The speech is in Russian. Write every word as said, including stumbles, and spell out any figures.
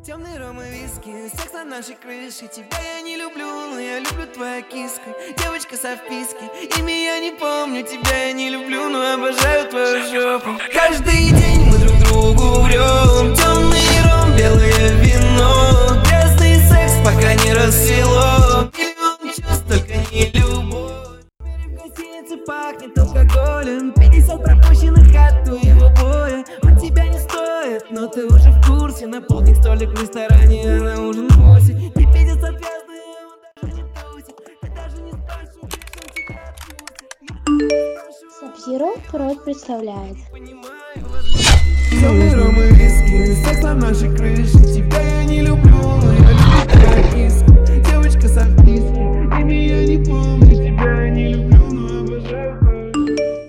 Темный ром и виски, секс на нашей крыше. Тебя я не люблю, но я люблю твоя киска. Девочка со вписки, имя я не помню. Тебя я не люблю, но обожаю твою жопу. Каждый день мы друг другу врем. Темный ром, белое вино. Грязный секс, пока не рассвело. Миллион чувств, только не любовь. В гостинице пахнет алкоголем. Пятьдесят пропущенных от твоего боя. Он тебя не стоит, но ты уже в курсе. На полдник столик в ресторане, а на ужин в восемь. Ты пиздец отвязный, он даже не тусит. Ты даже не спрашиваешь, он тебя отпустит. Саб-Зиро Прод представляет. Темный ром и виски, секс на нашей крыше. Тебя я не люблю, но я люблю